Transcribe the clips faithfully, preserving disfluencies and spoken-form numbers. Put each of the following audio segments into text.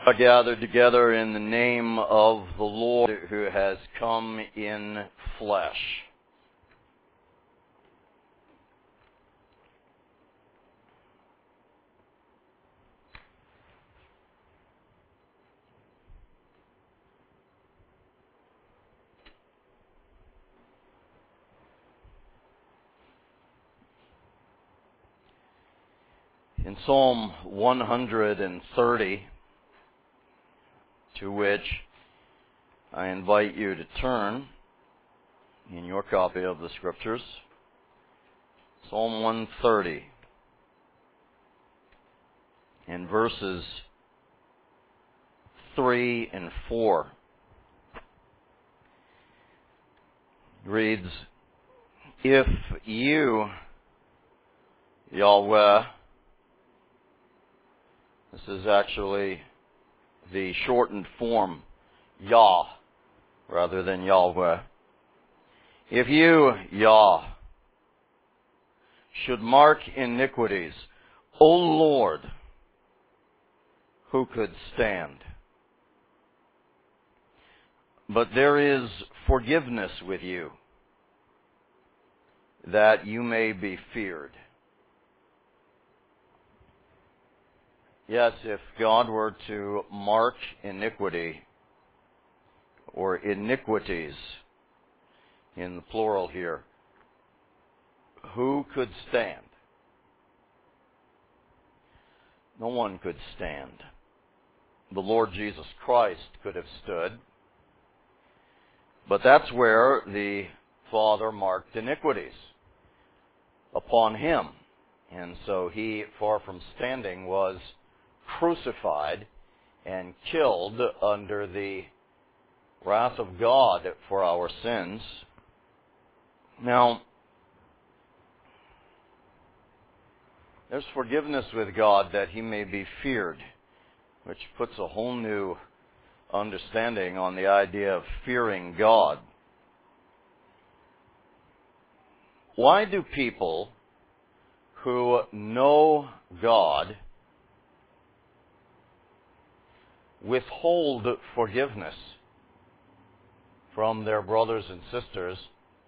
are gathered together in the name of the Lord who has come in flesh. In Psalm one hundred thirty, to which I invite you to turn in your copy of the Scriptures, Psalm one thirty, in verses three and four, reads, "If you, Yahweh," this is actually the shortened form, Yah, rather than Yahweh. "If you, Yah, should mark iniquities, O Lord, who could stand? But there is forgiveness with you, that you may be feared." Yes, if God were to mark iniquity, or iniquities in the plural here, who could stand? No one could stand. The Lord Jesus Christ could have stood, but that's where the Father marked iniquities upon him. And so he, far from standing, was crucified and killed under the wrath of God for our sins. Now, there's forgiveness with God that he may be feared, which puts a whole new understanding on the idea of fearing God. Why do people who know God withhold forgiveness from their brothers and sisters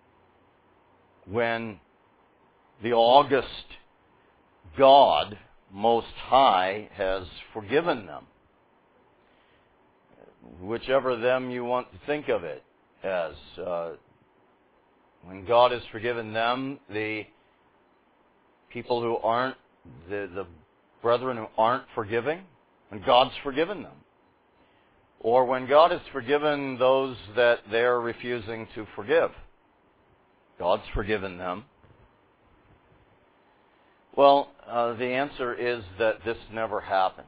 when the august God, Most High, has forgiven them? Whichever them you want to think of it as. Uh, when God has forgiven them, the people who aren't, the, the brethren who aren't forgiving, when God's forgiven them. Or when God has forgiven those that they're refusing to forgive. God's forgiven them. Well, uh, the answer is that this never happens.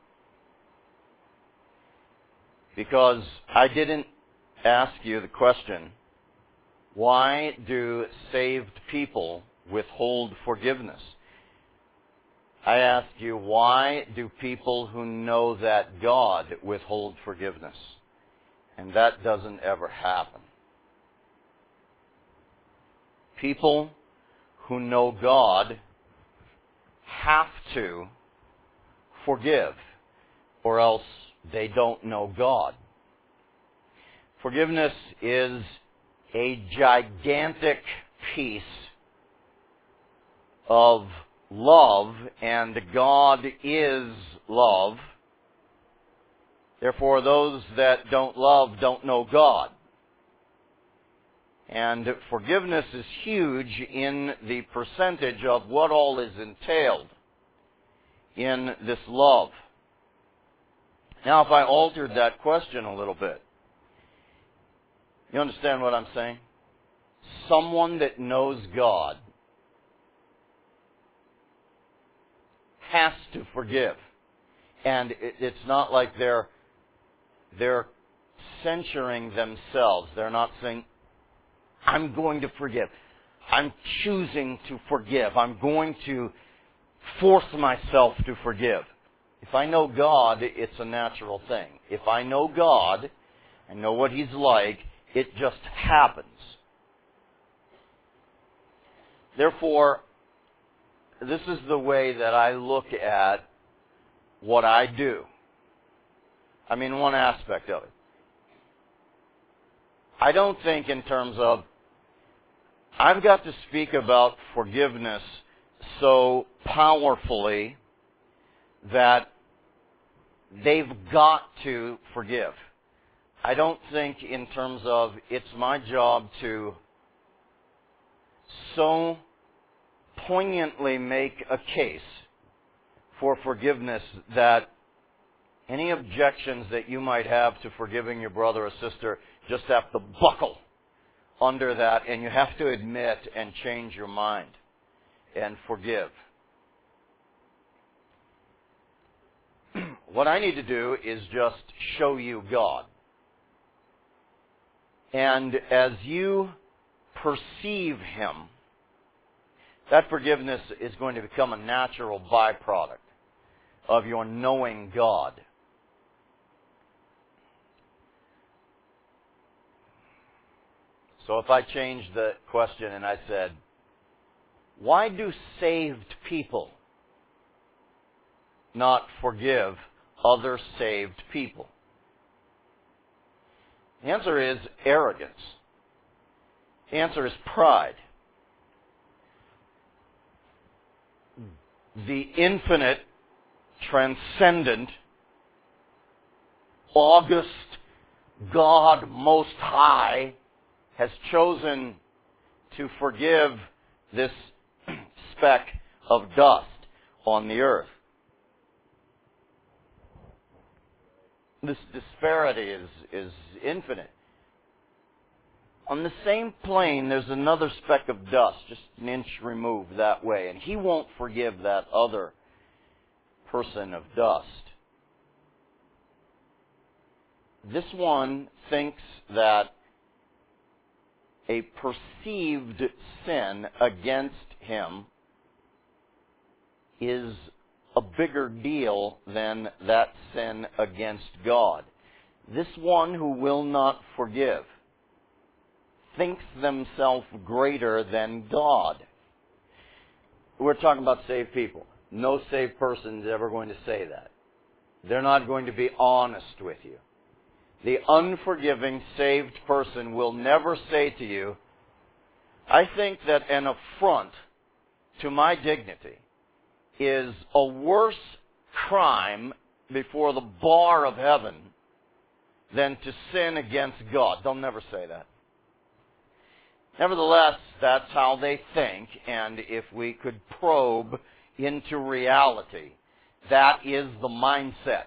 Because I didn't ask you the question, why do saved people withhold forgiveness? I asked you, why do people who know that God withhold forgiveness? And that doesn't ever happen. People who know God have to forgive, or else they don't know God. Forgiveness is a gigantic piece of love, and God is love. Therefore, those that don't love don't know God. And forgiveness is huge in the percentage of what all is entailed in this love. Now, if I altered that question a little bit, you understand what I'm saying? Someone that knows God has to forgive. And it, it's not like they're they're censuring themselves. They're not saying, I'm going to forgive. I'm choosing to forgive. I'm going to force myself to forgive. If I know God, it's a natural thing. If I know God, I know what He's like, it just happens. Therefore, this is the way that I look at what I do. I mean, one aspect of it. I don't think in terms of, I've got to speak about forgiveness so powerfully that they've got to forgive. I don't think in terms of, it's my job to so poignantly make a case for forgiveness that any objections that you might have to forgiving your brother or sister just have to buckle under that, and you have to admit and change your mind and forgive. What I need to do is just show you God. And as you perceive Him, that forgiveness is going to become a natural byproduct of your knowing God. So if I changed the question and I said, why do saved people not forgive other saved people? The answer is arrogance. The answer is pride. The infinite, transcendent, august God Most High has chosen to forgive this speck of dust on the earth. This disparity is, is infinite. On the same plane, there's another speck of dust, just an inch removed that way, and He won't forgive that other person of dust. This one thinks that a perceived sin against him is a bigger deal than that sin against God. This one who will not forgive thinks themselves greater than God. We're talking about saved people. No saved person is ever going to say that. They're not going to be honest with you. The unforgiving saved person will never say to you, I think that an affront to my dignity is a worse crime before the bar of heaven than to sin against God. They'll never say that. Nevertheless, that's how they think, and if we could probe into reality, that is the mindset.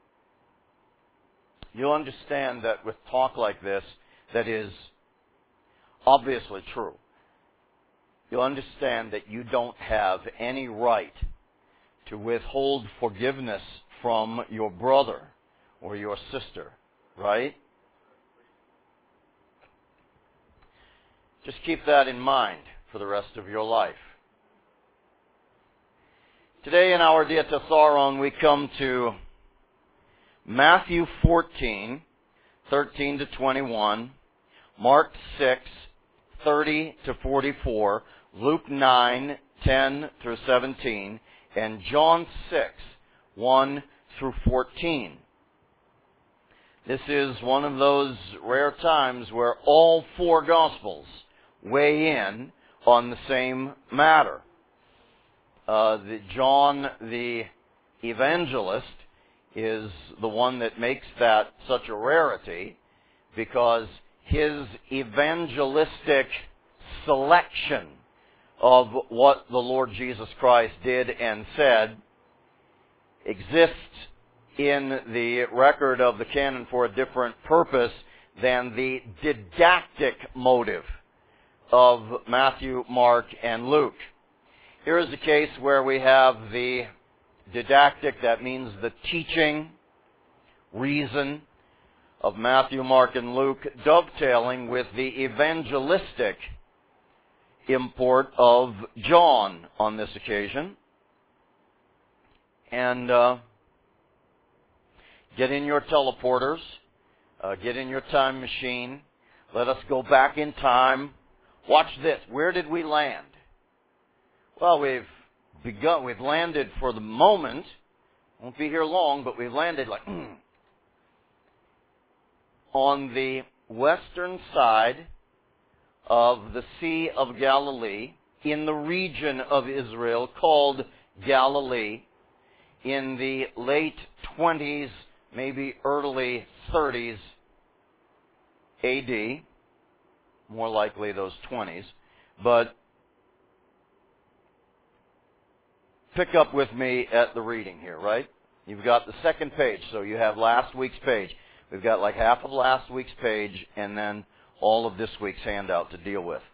You'll understand that with talk like this, that is obviously true. You'll understand that you don't have any right to withhold forgiveness from your brother or your sister, right? Just keep that in mind for the rest of your life. Today in our Diatessaron, we come to Matthew fourteen, thirteen to twenty-one, Mark six, thirty to forty-four, Luke nine, ten through seventeen, and John six, one through fourteen. This is one of those rare times where all four Gospels weigh in on the same matter. Uh, the John the evangelist is the one that makes that such a rarity because his evangelistic selection of what the Lord Jesus Christ did and said exists in the record of the canon for a different purpose than the didactic motive of Matthew, Mark, and Luke. Here is a case where we have the didactic, that means the teaching, reason of Matthew, Mark, and Luke, dovetailing with the evangelistic import of John on this occasion. And uh, get in your teleporters, uh, get in your time machine, let us go back in time. Watch this. Where did we land? Well, we've begun, we've landed for the moment. Won't be here long, but we've landed like, mm, on the western side of the Sea of Galilee, in the region of Israel called Galilee, in the late twenties, maybe early thirties A D, more likely those twenties, but pick up with me at the reading here, right? You've got the second page, so you have last week's page. We've got like half of last week's page and then all of this week's handout to deal with.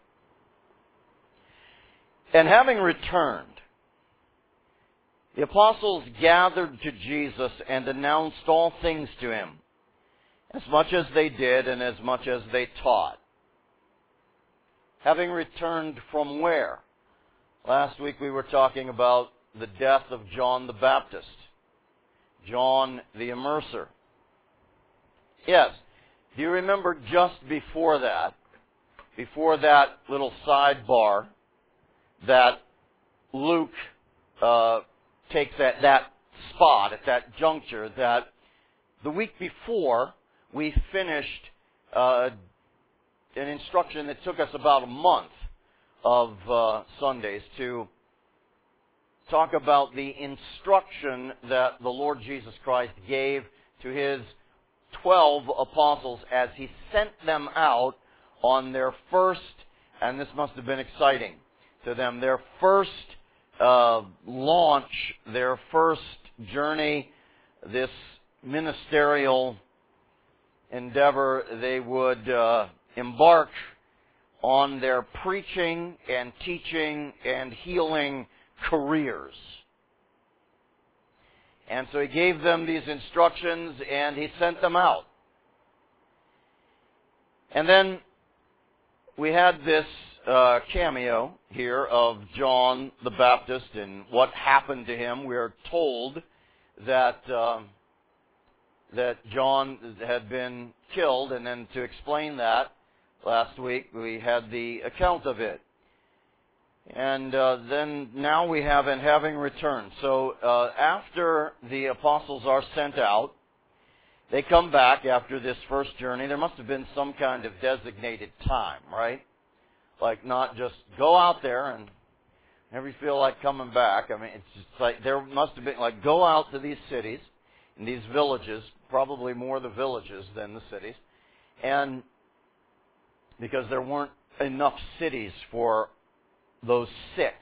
And having returned, the apostles gathered to Jesus and announced all things to him, as much as they did and as much as they taught. Having returned from where? Last week we were talking about the death of John the Baptist, John the Immerser. Yes, do you remember just before that, before that little sidebar, that Luke uh, takes at that spot, at that juncture, that the week before we finished uh, an instruction that took us about a month of uh, Sundays to talk about the instruction that the Lord Jesus Christ gave to His twelve apostles as He sent them out on their first, and this must have been exciting to them, their first uh, launch, their first journey, this ministerial endeavor. They would uh, embark on their preaching and teaching and healing careers. And so He gave them these instructions and He sent them out. And then we had this uh, cameo here of John the Baptist and what happened to him. We are told that uh, that John had been killed, and then to explain that, last week we had the account of it. And uh, then now we have, and having returned. So uh, after the apostles are sent out, they come back after this first journey. There must have been some kind of designated time, right? Like not just go out there and never feel like coming back. I mean, it's just like there must have been like go out to these cities and these villages, probably more the villages than the cities, and because there weren't enough cities for those six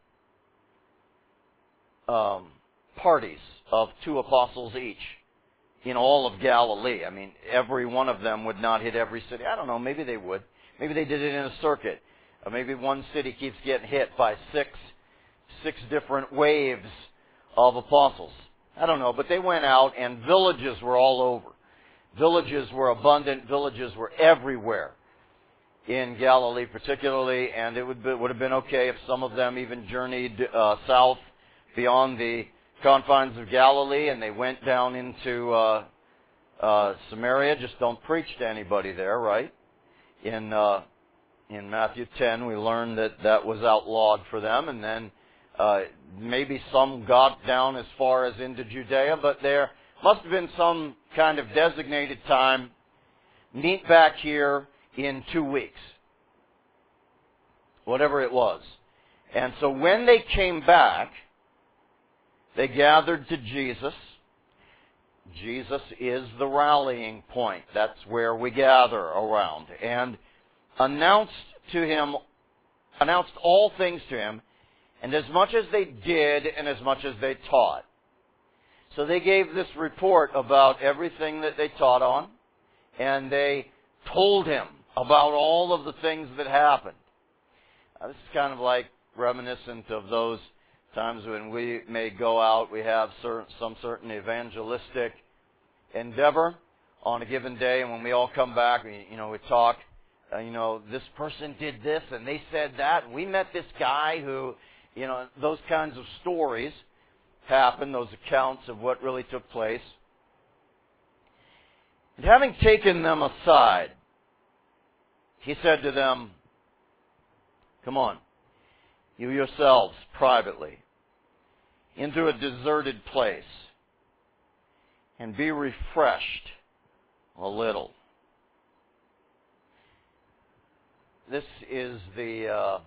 um, parties of two apostles each in all of Galilee. I mean, every one of them would not hit every city. I don't know, maybe they would. Maybe they did it in a circuit. Or maybe one city keeps getting hit by six, six different waves of apostles. I don't know, but they went out and villages were all over. Villages were abundant. Villages were everywhere in Galilee particularly, and it would, be, would have been okay if some of them even journeyed uh, south beyond the confines of Galilee and they went down into uh, uh, Samaria. Just don't preach to anybody there, right? In uh, in Matthew ten, we learned that that was outlawed for them, and then uh, maybe some got down as far as into Judea, but there must have been some kind of designated time. Meet back here in two weeks. Whatever it was. And so when they came back, they gathered to Jesus. Jesus is the rallying point. That's where we gather around. And announced to him, announced all things to him, and as much as they did and as much as they taught. So they gave this report about everything that they taught on, and they told him about all of the things that happened. Now, this is kind of like reminiscent of those times when we may go out, we have certain, some certain evangelistic endeavor on a given day, and when we all come back, we, you know, we talk, uh, you know, this person did this and they said that, and we met this guy who, you know, those kinds of stories happen, those accounts of what really took place. And having taken them aside, He said to them, come on, you yourselves privately, into a deserted place, and be refreshed a little. this is the uh,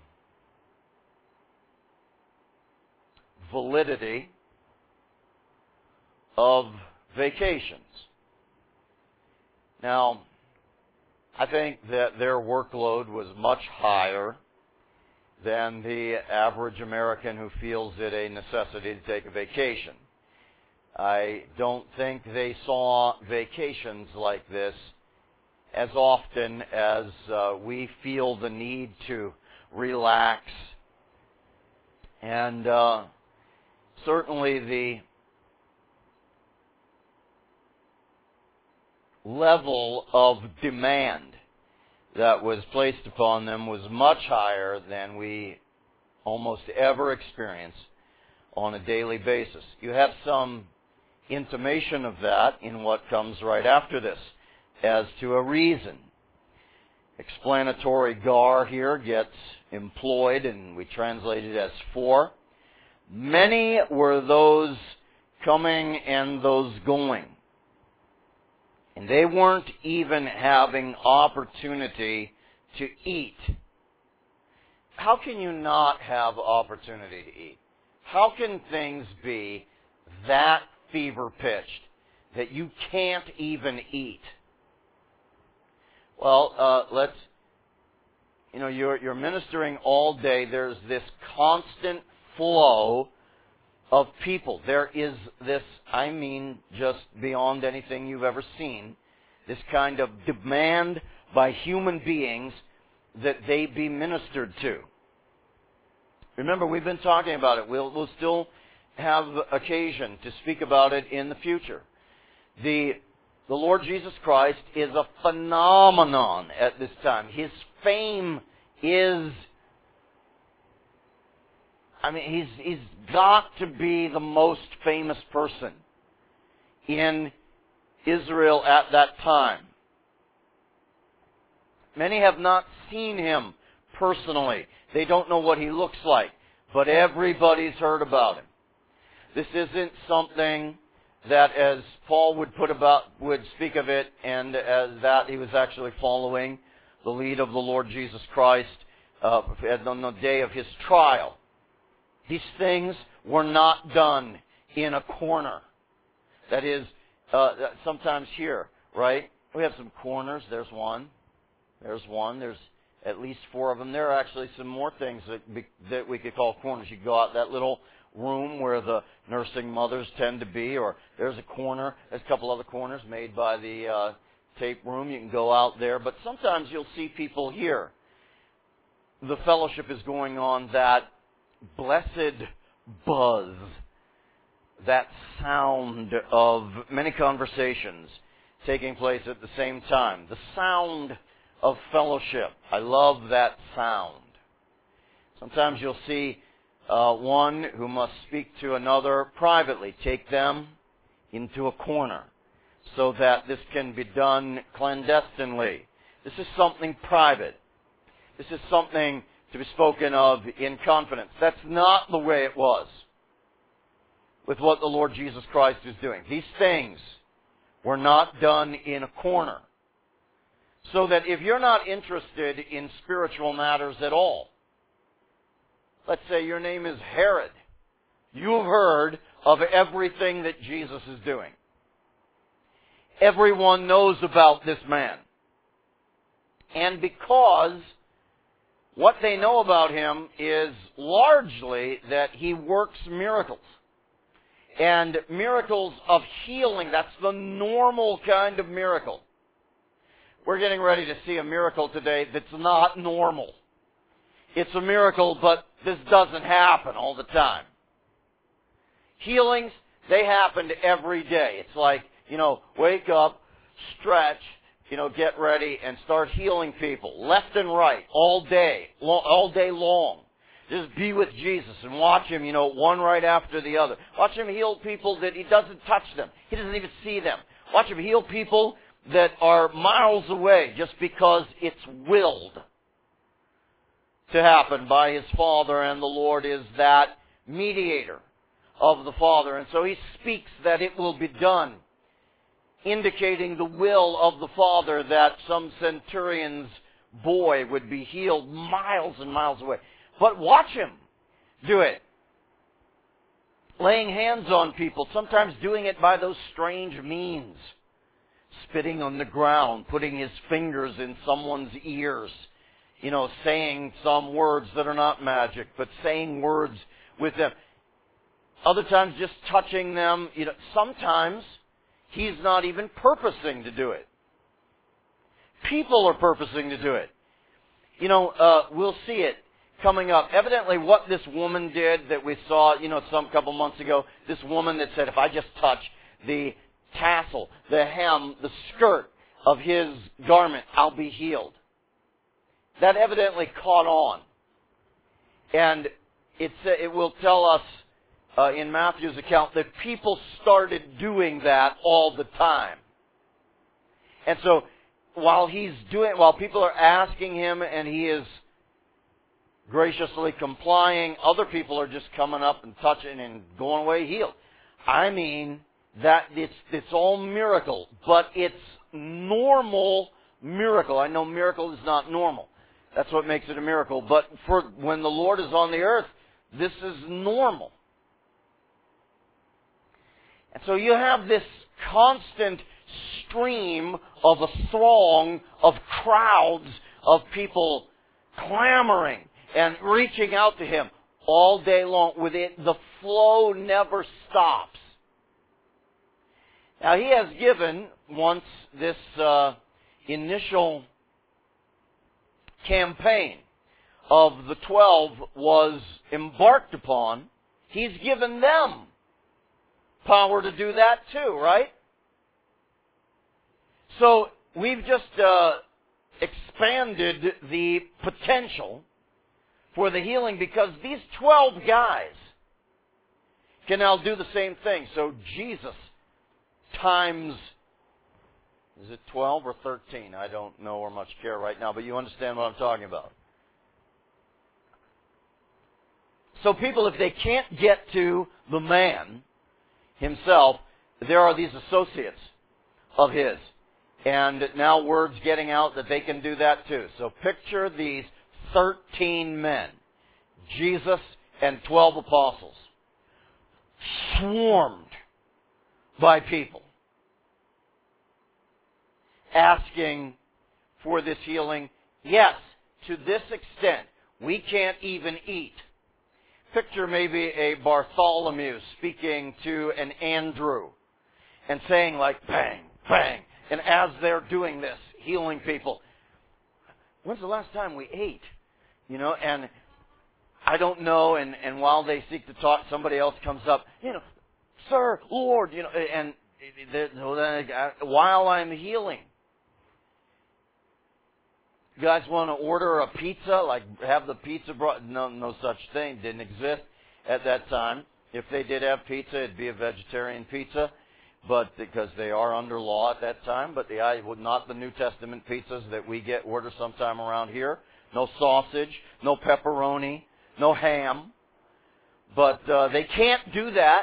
validity of vacations. Now, I think that their workload was much higher than the average American who feels it a necessity to take a vacation. I don't think they saw vacations like this as often as uh, we feel the need to relax. And uh, certainly the level of demand that was placed upon them was much higher than we almost ever experience on a daily basis. You have some intimation of that in what comes right after this, as to a reason. Explanatory gar here gets employed, and we translate it as for. Many were those coming and those going. And they weren't even having opportunity to eat. How can you not have opportunity to eat? How can things be that fever-pitched that you can't even eat? Well, uh, let's, you know, you're, you're ministering all day. There's this constant flow of people. There is this, I mean, just beyond anything you've ever seen, this kind of demand by human beings that they be ministered to. Remember, we've been talking about it. We'll, we'll still have occasion to speak about it in the future. The, the Lord Jesus Christ is a phenomenon at this time. His fame is, I mean, he's, he's got to be the most famous person in Israel at that time. Many have not seen him personally. They don't know what he looks like, but everybody's heard about him. This isn't something that, as Paul would put about, would speak of it, and as that he was actually following the lead of the Lord Jesus Christ uh, on the day of his trial. These things were not done in a corner. That is, uh, sometimes here, right? We have some corners. There's one. There's one. There's at least four of them. There are actually some more things that, be, that we could call corners. You go out that little room where the nursing mothers tend to be, or there's a corner. There's a couple other corners made by the uh, tape room. You can go out there. But sometimes you'll see people here. The fellowship is going on, that blessed buzz, that sound of many conversations taking place at the same time. The sound of fellowship. I love that sound. Sometimes you'll see uh, one who must speak to another privately, take them into a corner so that this can be done clandestinely. This is something private. This is something to be spoken of in confidence. That's not the way it was with what the Lord Jesus Christ is doing. These things were not done in a corner. So that if you're not interested in spiritual matters at all, let's say your name is Herod, you've heard of everything that Jesus is doing. Everyone knows about this man. And because what they know about him is largely that he works miracles. And miracles of healing, that's the normal kind of miracle. We're getting ready to see a miracle today that's not normal. It's a miracle, but this doesn't happen all the time. Healings, they happen every day. It's like, you know, wake up, stretch, you know, get ready and start healing people left and right all day, all day long. Just be with Jesus and watch him, you know, one right after the other. Watch him heal people that he doesn't touch them. He doesn't even see them. Watch him heal people that are miles away just because it's willed to happen by his Father, and the Lord is that mediator of the Father. And so he speaks that it will be done, indicating the will of the Father, that some centurions boy would be healed miles and miles away. But watch him do it. Laying hands on people, sometimes doing it by those strange means. Spitting on the ground, putting his fingers in someone's ears, you know, saying some words that are not magic, but saying words with them. Other times just touching them. You know, sometimes he's not even purposing to do it. People are purposing to do it. You know, uh, we'll see it coming up. Evidently what this woman did that we saw, you know, some couple months ago, this woman that said, if I just touch the tassel, the hem, the skirt of his garment, I'll be healed. That evidently caught on. And it's, uh, it will tell us uh, in Matthew's account that people started doing that all the time. And so while he's doing, while people are asking him and he is graciously complying, other people are just coming up and touching and going away healed. I mean, that it's it's all miracle, but it's normal miracle. I know miracle is not normal. That's what makes it a miracle. But for when the Lord is on the earth, this is normal. And so you have this constant stream of a throng of crowds of people clamoring and reaching out to him all day long. With it, the flow never stops. Now, he has given, once this uh, initial campaign of the twelve was embarked upon, he's given them power to do that too, right? So, we've just uh, expanded the potential for the healing because these twelve guys can now do the same thing. So, Jesus times, is it twelve or thirteen? I don't know or much care right now, but you understand what I'm talking about. So people, if they can't get to the man himself, there are these associates of his. And now word's getting out that they can do that too. So picture these thirteen men, Jesus and twelve apostles, swarmed by people, asking for this healing. Yes, to this extent, we can't even eat. Picture maybe a Bartholomew speaking to an Andrew and saying like, bang, bang. And as they're doing this, healing people, when's the last time we ate? You know, and I don't know, and, and while they seek to talk, somebody else comes up, you know, Sir, Lord, you know, and while I'm healing, you guys want to order a pizza, like have the pizza brought? No, no such thing. Didn't exist at that time. If they did have pizza, it'd be a vegetarian pizza, but because they are under law at that time. But the I would not the New Testament pizzas that we get order sometime around here. No sausage, no pepperoni, no ham. But uh, they can't do that.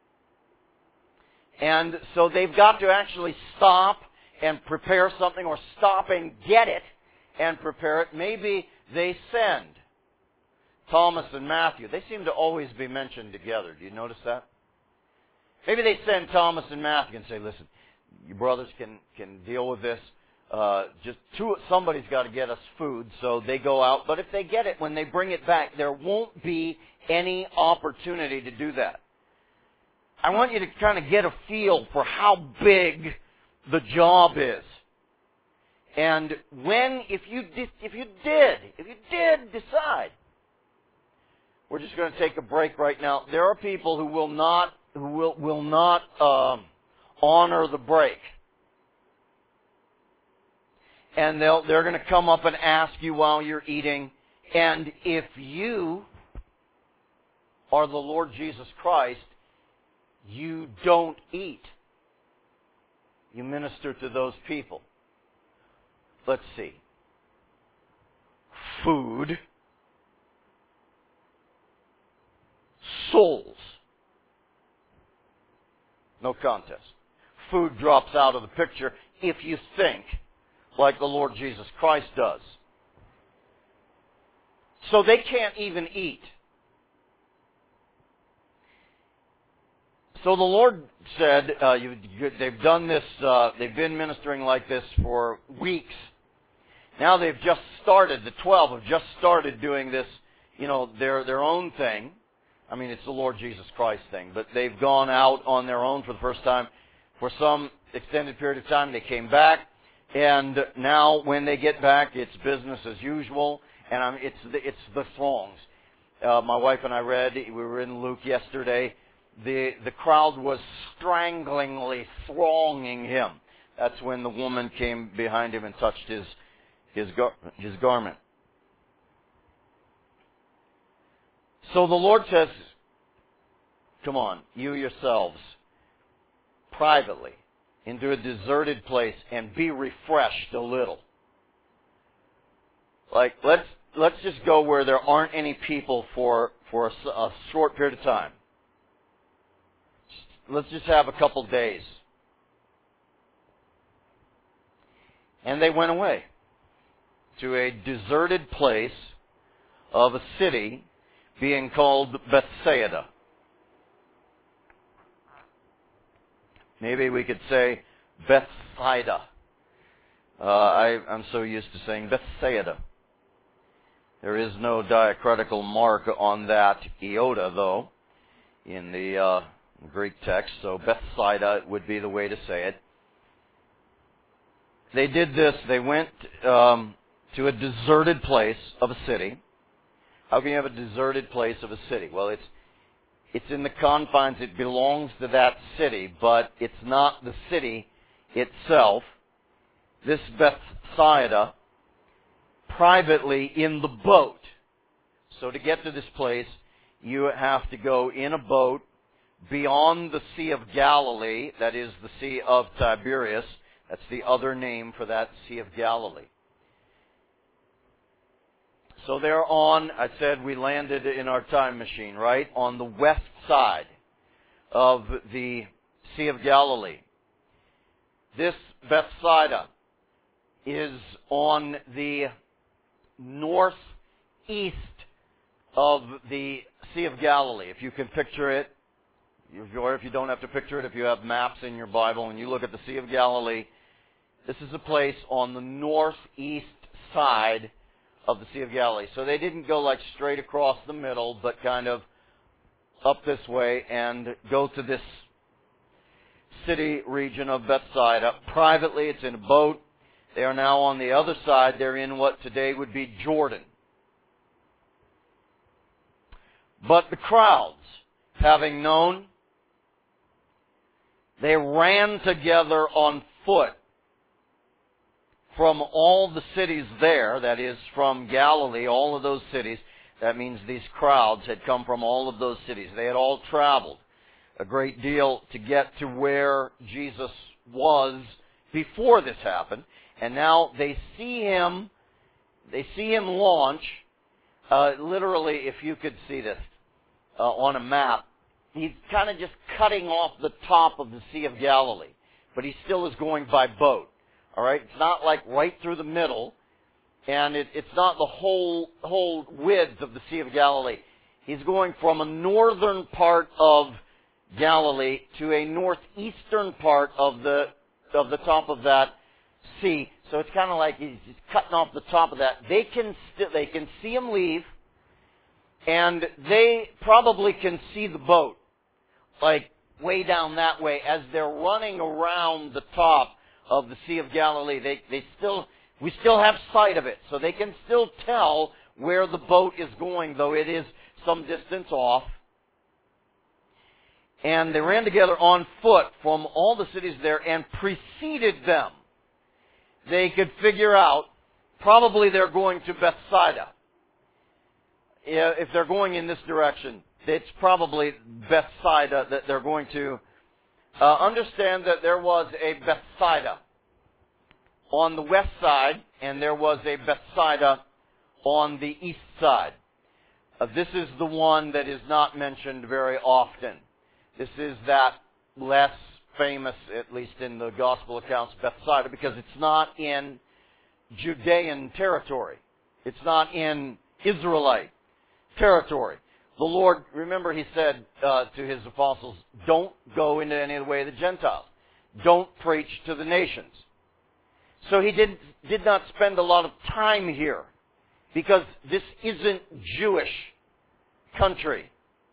And so they've got to actually stop and prepare something, or stop and get it and prepare it. Maybe they send Thomas and Matthew. They seem to always be mentioned together. Do you notice that? Maybe they send Thomas and Matthew and say, listen, you brothers can, can deal with this. Uh, just two, somebody's got to get us food. So they go out. But if they get it, when they bring it back, there won't be any opportunity to do that. I want you to kind of get a feel for how big the job is. And when, if you did, if you did, if you did decide, we're just going to take a break right now. There are people who will not, who will will not um, honor the break, and they'll they're going to come up and ask you while you're eating. And if you are the Lord Jesus Christ, you don't eat. You minister to those people. Let's see. Food. Souls. No contest. Food drops out of the picture if you think like the Lord Jesus Christ does. So they can't even eat. So the Lord said, uh, you, you, they've done this, uh, they've been ministering like this for weeks. Now they've just started, the twelve have just started doing this, you know, their, their own thing. I mean, it's the Lord Jesus Christ thing, but they've gone out on their own for the first time for some extended period of time. They came back, and now when they get back, it's business as usual, and I'm, it's the, it's the throngs. Uh, my wife and I read, we were in Luke yesterday, the the crowd was stranglingly thronging him. That's when the woman came behind him and touched his his gar- his garment. So the Lord says, come on, you yourselves, privately, into a deserted place and be refreshed a little. Like, let's let's just go where there aren't any people for, for a, a short period of time. Let's just have a couple days. And they went away to a deserted place of a city being called Bethsaida. Maybe we could say Bethsaida. Uh, I, I'm so used to saying Bethsaida. There is no diacritical mark on that iota, though, in the uh, Greek text, so Bethsaida would be the way to say it. They did this. They went um, to a deserted place of a city. How can you have a deserted place of a city? Well, it's it's in the confines. It belongs to that city, but it's not the city itself. This Bethsaida, privately in the boat. So to get to this place, you have to go in a boat beyond the Sea of Galilee, that is the Sea of Tiberias. That's the other name for that Sea of Galilee. So they're on, I said we landed in our time machine, right? On the west side of the Sea of Galilee. This Bethsaida is on the northeast of the Sea of Galilee. If you can picture it, or if you don't have to picture it, if you have maps in your Bible and you look at the Sea of Galilee, this is a place on the northeast side of the Sea of Galilee. So they didn't go like straight across the middle, but kind of up this way and go to this city region of Bethsaida. Privately, it's in a boat. They are now on the other side. They're in what today would be Jordan. But the crowds, having known, they ran together on foot from all the cities there, that is, from Galilee, all of those cities. That means these crowds had come from all of those cities. They had all traveled a great deal to get to where Jesus was before this happened. And now they see him, they see him launch, uh, literally, if you could see this uh, on a map, he's kind of just cutting off the top of the Sea of Galilee, but he still is going by boat. All right, it's not like right through the middle, and it, it's not the whole whole width of the Sea of Galilee. He's going from a northern part of Galilee to a northeastern part of the of the top of that sea. So it's kind of like he's just cutting off the top of that. They can st- they can see him leave, and they probably can see the boat, like way down that way as they're running around the top of the Sea of Galilee. They they still we still have sight of it, so they can still tell where the boat is going, though it is some distance off. And they ran together on foot from all the cities there and preceded them. They could figure out, probably they're going to Bethsaida. If they're going in this direction, it's probably Bethsaida that they're going to. Uh, understand that there was a Bethsaida on the west side, and there was a Bethsaida on the east side. Uh, this is the one that is not mentioned very often. This is that less famous, at least in the gospel accounts, Bethsaida, because it's not in Judean territory. It's not in Israelite territory. The Lord, remember he said uh, to his apostles, don't go into any of the way of the Gentiles. Don't preach to the nations. So he did, did not spend a lot of time here because this isn't Jewish country.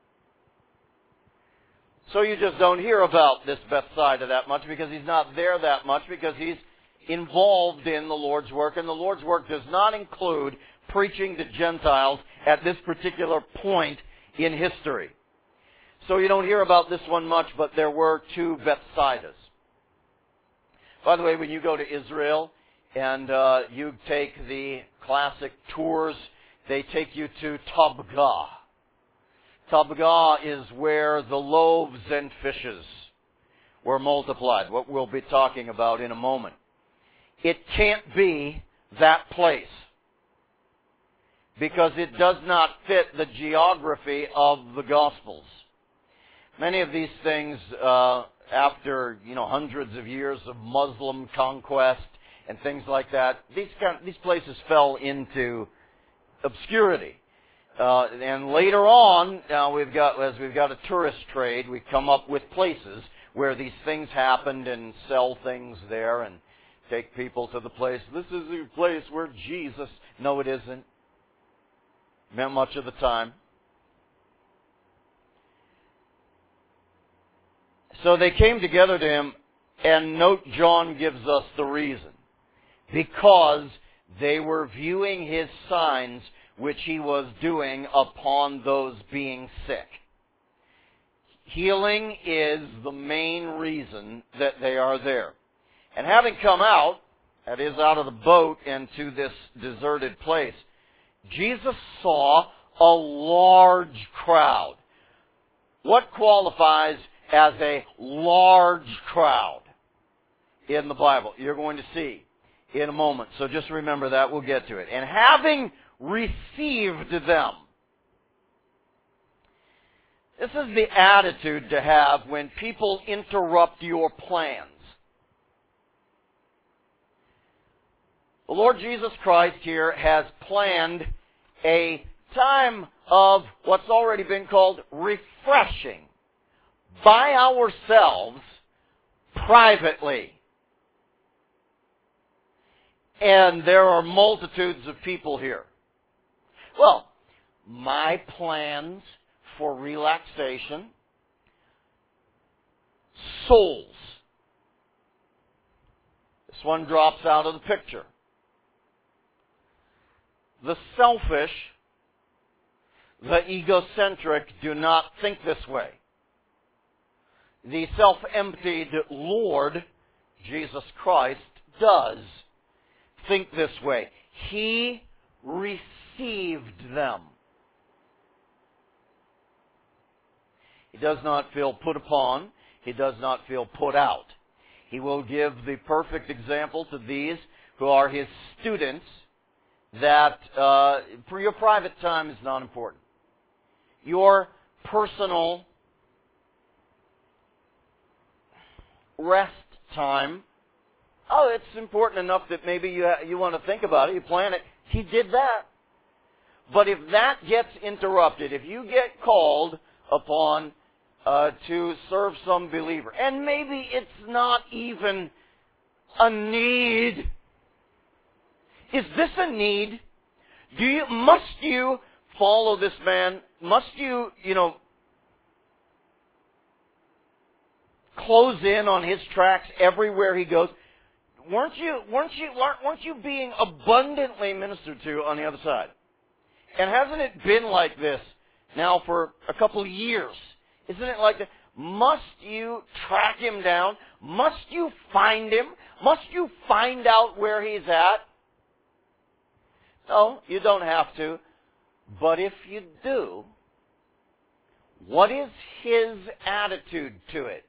So you just don't hear about this Bethsaida that much because he's not there that much because he's involved in the Lord's work. And the Lord's work does not include preaching to Gentiles at this particular point in history. So you don't hear about this one much, but there were two Bethsaidas. By the way, when you go to Israel and uh, you take the classic tours, they take you to Tabgha. Tabgha is where the loaves and fishes were multiplied, what we'll be talking about in a moment. It can't be that place because it does not fit the geography of the Gospels. Many of these things, uh, after you know hundreds of years of Muslim conquest and things like that, these kind of, these places fell into obscurity. Uh, and later on, uh, we've got as we've got a tourist trade, we come up with places where these things happened and sell things there and take people to the place. This is the place where Jesus. No, it isn't. Meant much of the time. So they came together to him, and note John gives us the reason. Because they were viewing his signs which he was doing upon those being sick. Healing is the main reason that they are there. And having come out, that is out of the boat and to this deserted place, Jesus saw a large crowd. What qualifies as a large crowd in the Bible? You're going to see in a moment. So just remember that. We'll get to it. And having received them. This is the attitude to have when people interrupt your plans. The Lord Jesus Christ here has planned a time of what's already been called refreshing by ourselves privately. And there are multitudes of people here. Well, my plans for relaxation, souls. This one drops out of the picture. The selfish, the egocentric do not think this way. The self-emptied Lord, Jesus Christ, does think this way. He received them. He does not feel put upon. He does not feel put out. He will give the perfect example to these who are his students that uh, for your private time is not important. Your personal rest time, oh, it's important enough that maybe you you want to think about it, you plan it. He did that. But if that gets interrupted, if you get called upon uh, to serve some believer, and maybe it's not even a need. Is this a need? Do you, must you follow this man? Must you, you know, close in on his tracks everywhere he goes? Weren't you, weren't you, weren't you being abundantly ministered to on the other side? And hasn't it been like this now for a couple of years? Isn't it like that? Must you track him down? Must you find him? Must you find out where he's at? No, you don't have to. But if you do, what is his attitude to it?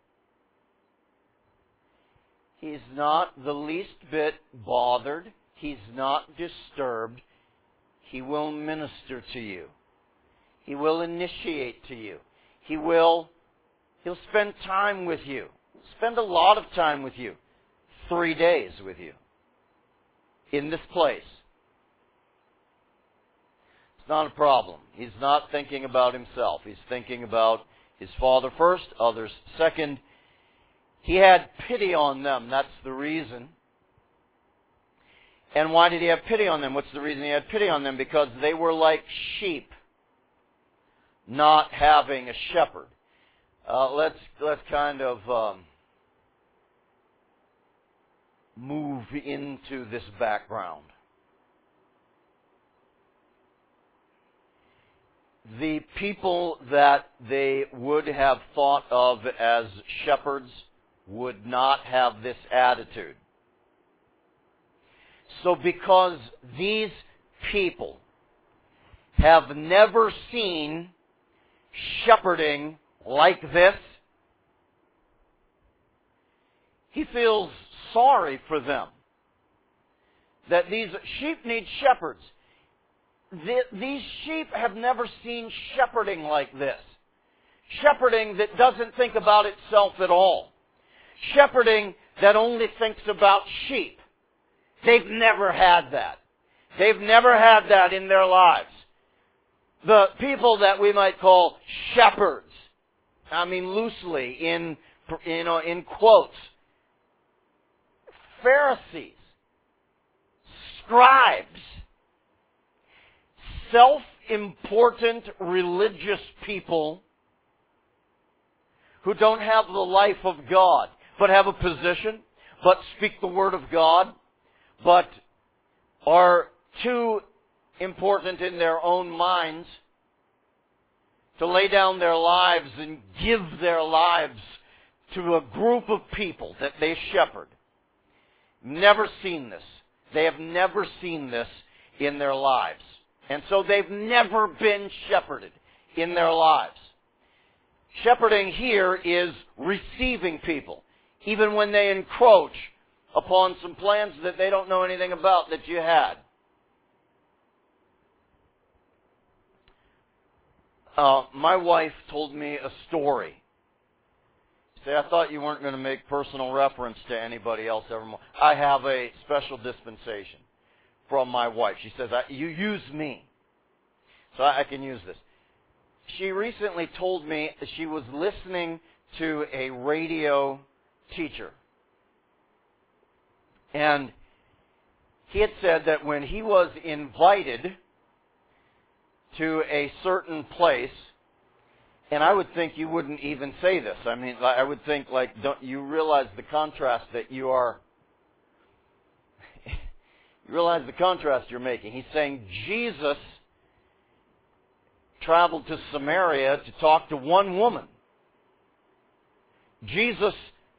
He's not the least bit bothered. He's not disturbed. He will minister to you. He will initiate to you. He will, he'll spend time with you. Spend a lot of time with you. Three days with you. In this place. It's not a problem. He's not thinking about himself. He's thinking about his Father first, others second. He had pity on them. That's the reason. And why did he have pity on them? What's the reason he had pity on them? Because they were like sheep, not having a shepherd. Uh, let's let's kind of um, move into this background. The people that they would have thought of as shepherds would not have this attitude. So because these people have never seen shepherding like this, he feels sorry for them. That these sheep need shepherds. The, these sheep have never seen shepherding like this. Shepherding that doesn't think about itself at all. Shepherding that only thinks about sheep. They've never had that. They've never had that in their lives. The people that we might call shepherds, I mean loosely in, you know, in quotes, Pharisees, scribes, self-important religious people who don't have the life of God, but have a position, but speak the Word of God, but are too important in their own minds to lay down their lives and give their lives to a group of people that they shepherd. Never seen this. They have never seen this in their lives. And so they've never been shepherded in their lives. Shepherding here is receiving people, even when they encroach upon some plans that they don't know anything about that you had. Uh, my wife told me a story. Say, I thought you weren't going to make personal reference to anybody else evermore. I have a special dispensation from my wife. She says, I, you use me, so I, I can use this. She recently told me that she was listening to a radio teacher. And he had said that when he was invited to a certain place, and I would think you wouldn't even say this. I mean, I would think, like, don't you realize the contrast that you are, you realize the contrast you're making. He's saying Jesus traveled to Samaria to talk to one woman. Jesus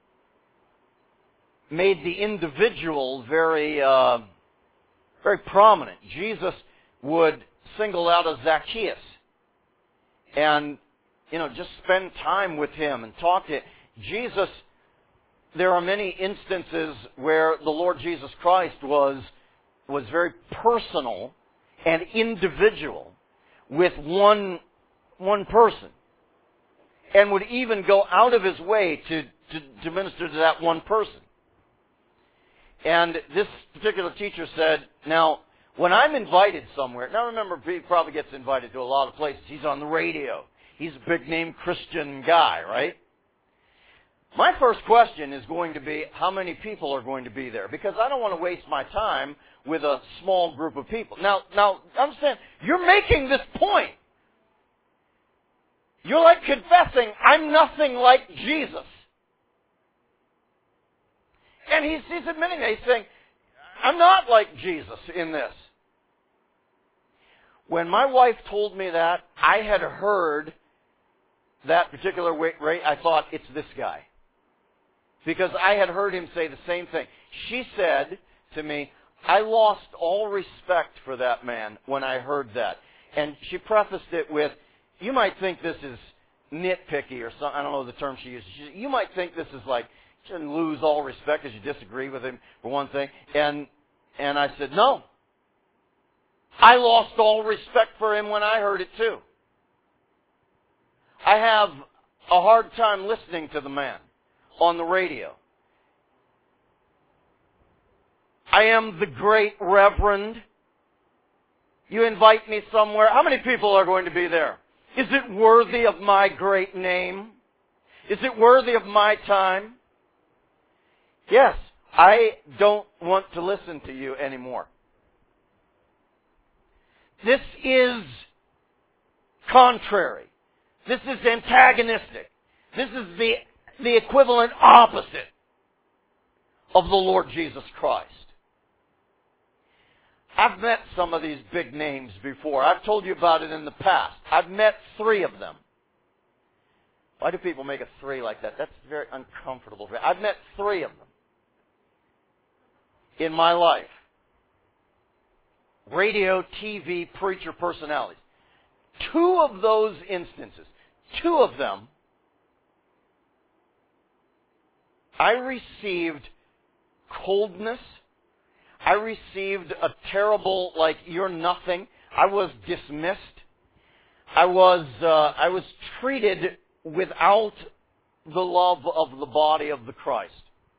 made the individual very, uh, very prominent. Jesus would single out a Zacchaeus and, you know, just spend time with him and talk to him. Jesus, there are many instances where the Lord Jesus Christ was, was very personal and individual with one, one person, and would even go out of his way to, to, to minister to that one person. And this particular teacher said, now, when I'm invited somewhere, now remember, he probably gets invited to a lot of places. He's on the radio. He's a big-name Christian guy, right? My first question is going to be, how many people are going to be there? Because I don't want to waste my time with a small group of people. Now, now, understand, you're making this point. You're like confessing, I'm nothing like Jesus. And he's, he's admitting that. He's saying, I'm not like Jesus in this. When my wife told me that, I had heard that particular rate. I thought, it's this guy. Because I had heard him say the same thing. She said to me, I lost all respect for that man when I heard that. And she prefaced it with, you might think this is nitpicky or something. I don't know the term she used. She, you might think this is like, you shouldn't lose all respect because you disagree with him for one thing. And and I said, no. I lost all respect for him when I heard it too. I have a hard time listening to the man on the radio. I am the great Reverend You invite me somewhere. How many people are going to be there? Is it worthy of my great name? Is it worthy of my time? Yes, I don't want to listen to you anymore. This is contrary. This is antagonistic. This is the, the equivalent opposite of the Lord Jesus Christ. I've met some of these big names before. I've told you about it in the past. I've met three of them. Why do people make a three like that? That's very uncomfortable. I've met three of them in my life. Radio, T V, preacher personalities. Two of those instances, two of them, I received coldness. I received a terrible, like, you're nothing. I was dismissed. I was, uh, I was treated without the love of the body of the Christ.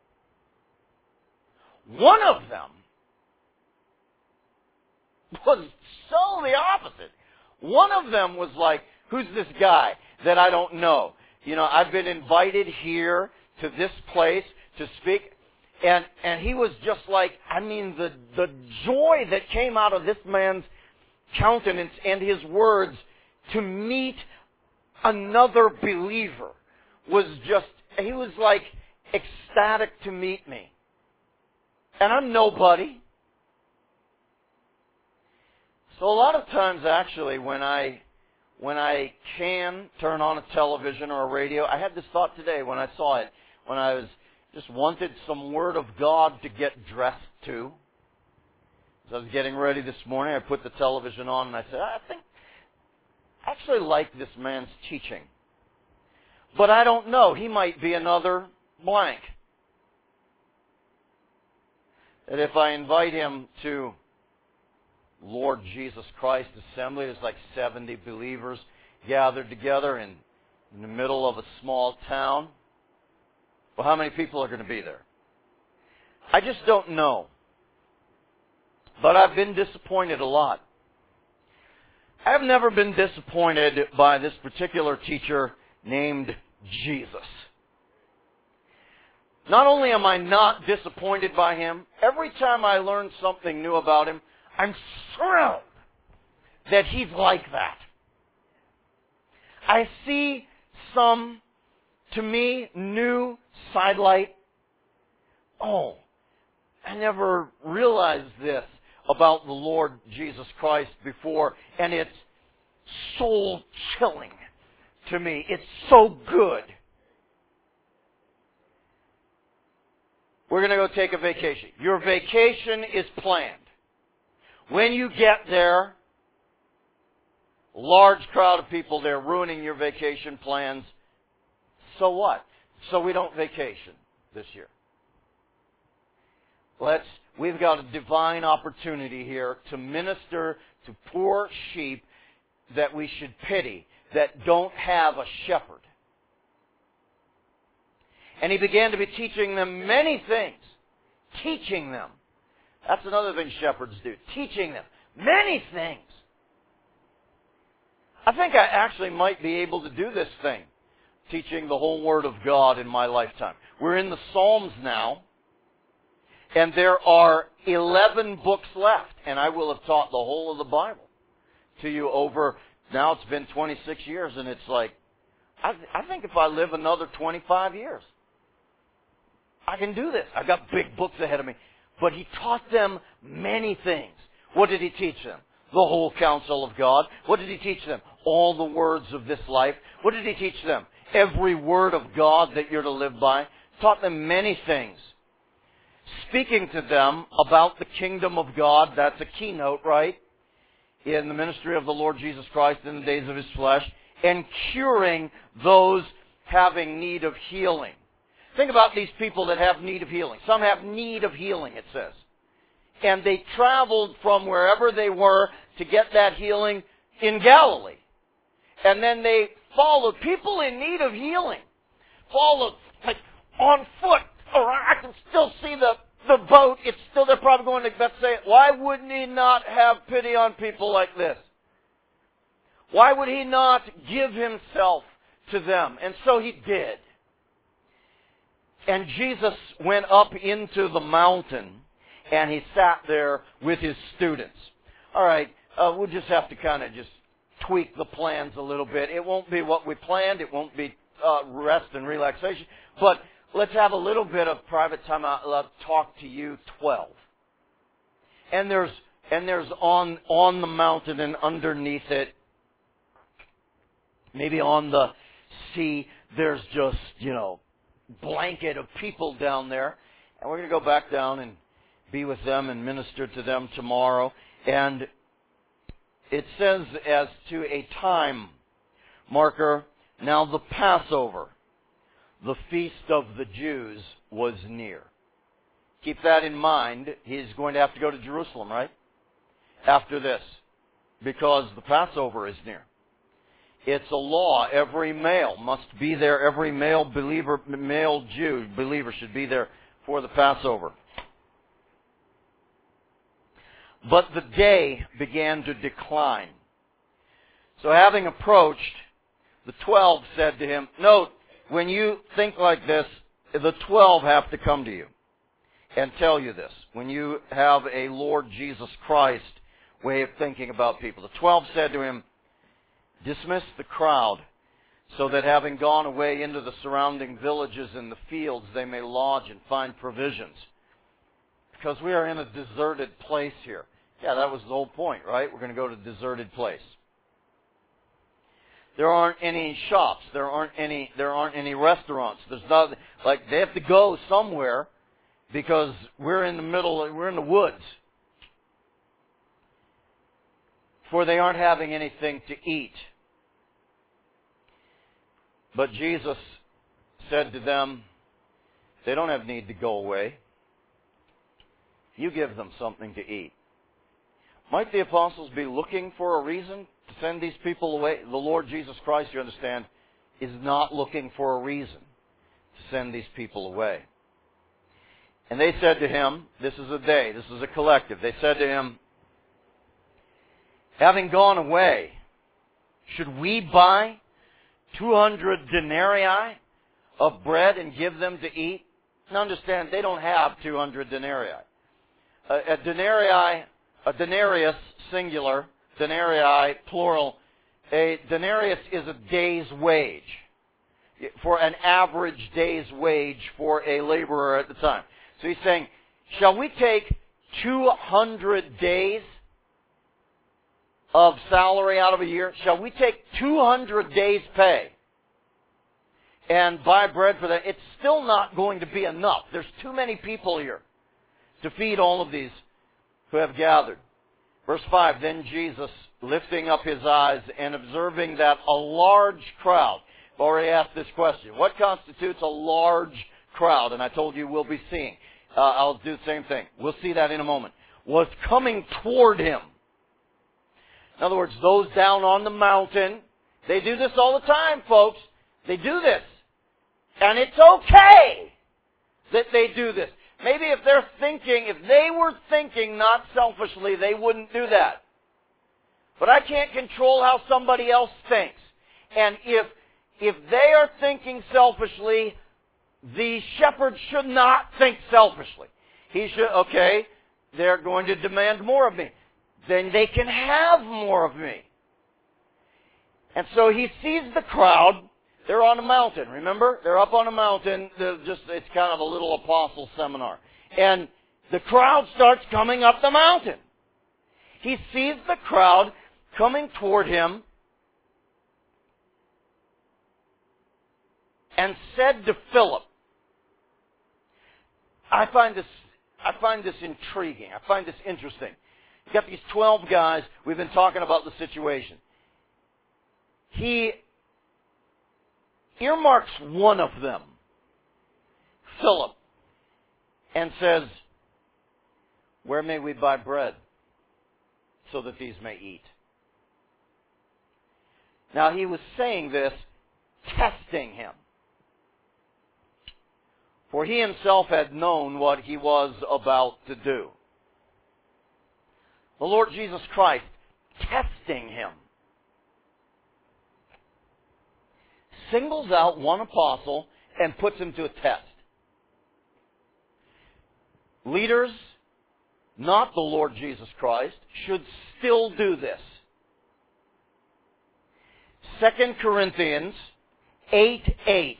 One of them was so the opposite. One of them was like, who's this guy that I don't know? You know, I've been invited here to this place to speak. And and he was just like, I mean, the, the joy that came out of this man's countenance and his words to meet another believer was just, he was like ecstatic to meet me. And I'm nobody. So a lot of times actually when I when I can turn on a television or a radio, I had this thought today when I saw it, when I was just wanted some Word of God to get dressed to. As I was getting ready this morning, I put the television on and I said, I think, I actually like this man's teaching. But I don't know, he might be another blank. That if I invite him to Lord Jesus Christ Assembly, there's like seventy believers gathered together in, in the middle of a small town. Well, how many people are going to be there? I just don't know. But I've been disappointed a lot. I've never been disappointed by this particular teacher named Jesus. Not only am I not disappointed by him, every time I learn something new about him, I'm thrilled that he's like that. I see some, to me, new sidelight. Oh, I never realized this about the Lord Jesus Christ before, and it's soul-chilling to me. It's so good. We're going to go take a vacation. Your vacation is planned. When you get there, large crowd of people there ruining your vacation plans. So what? So we don't vacation this year. Let's, we've got a divine opportunity here to minister to poor sheep that we should pity, that don't have a shepherd. And he began to be teaching them many things. Teaching them. That's another thing shepherds do. Teaching them many things. I think I actually might be able to do this thing. Teaching the whole Word of God in my lifetime. We're in the Psalms now. And there are eleven books left. And I will have taught the whole of the Bible to you over, now it's been twenty-six years. And it's like, I, I think if I live another twenty-five years, I can do this. I've got big books ahead of me. But he taught them many things. What did he teach them? The whole counsel of God. What did he teach them? All the words of this life. What did he teach them? Every word of God that you're to live by. Taught them many things. Speaking to them about the kingdom of God. That's a keynote, right? In the ministry of the Lord Jesus Christ in the days of his flesh. And curing those having need of healing. Think about these people that have need of healing. Some have need of healing, it says. And they traveled from wherever they were to get that healing in Galilee. And then they followed people in need of healing. Followed like on foot. Or I can still see the the boat, it's still, they're probably going to Bethsaida. Why wouldn't he not have pity on people like this? Why would he not give himself to them? And so he did. And Jesus went up into the mountain, and he sat there with his students. All right, uh, we'll just have to kind of just tweak the plans a little bit. It won't be what we planned. It won't be uh, rest and relaxation. But let's have a little bit of private time. I'll talk to you twelve. And there's and there's on on the mountain and underneath it, maybe on the sea, there's just, you know, blanket of people down there. And we're going to go back down and be with them and minister to them tomorrow. And it says as to a time marker, now the Passover, the feast of the Jews, was near. Keep that in mind. He's going to have to go to Jerusalem, right? After this, because the Passover is near. It's a law. Every male must be there. Every male believer, male Jew believer should be there for the Passover. But the day began to decline. So having approached, the twelve said to him, note, when you think like this, the twelve have to come to you and tell you this. When you have a Lord Jesus Christ way of thinking about people. The twelve said to him, dismiss the crowd, so that having gone away into the surrounding villages and the fields, they may lodge and find provisions. Because we are in a deserted place here. Yeah, that was the whole point, right? We're going to go to a deserted place. There aren't any shops. There aren't any. There aren't any restaurants. There's not like they have to go somewhere because we're in the middle. We're in the woods. For they aren't having anything to eat. But Jesus said to them, they don't have need to go away. You give them something to eat. Might the apostles be looking for a reason to send these people away? The Lord Jesus Christ, you understand, is not looking for a reason to send these people away. And they said to him, this is a day, this is a collective. They said to him, having gone away, should we buy two hundred denarii of bread and give them to eat? Now understand, they don't have two hundred denarii. A, a denarii, a denarius, singular, denarii, plural. A denarius is a day's wage, for an average day's wage for a laborer at the time. So he's saying, shall we take two hundred days of salary out of a year? Shall we take two hundred days' pay and buy bread for that? It's still not going to be enough. There's too many people here to feed all of these who have gathered. Verse five, then Jesus, lifting up his eyes and observing that a large crowd, I've already asked this question, what constitutes a large crowd? And I told you we'll be seeing. Uh, I'll do the same thing. We'll see that in a moment. Was coming toward him. In other words, those down on the mountain, they do this all the time, folks. They do this. And it's okay that they do this. Maybe if they're thinking, if they were thinking not selfishly, they wouldn't do that. But I can't control how somebody else thinks. And if, if they are thinking selfishly, the shepherd should not think selfishly. He should, okay, they're going to demand more of me. Then they can have more of me. And so he sees the crowd. They're on a mountain, remember? They're up on a mountain. They're just, it's kind of a little apostle seminar. And the crowd starts coming up the mountain. He sees the crowd coming toward him and said to Philip, I find this, I find this intriguing. I find this interesting. You've got these twelve guys. We've been talking about the situation. He earmarks one of them, Philip, and says, where may we buy bread so that these may eat? Now he was saying this, testing him. for he himself had known what he was about to do. The Lord Jesus Christ testing him singles out one apostle and puts him to a test. Leaders, not the Lord Jesus Christ, should still do this. Second Corinthians eight eight.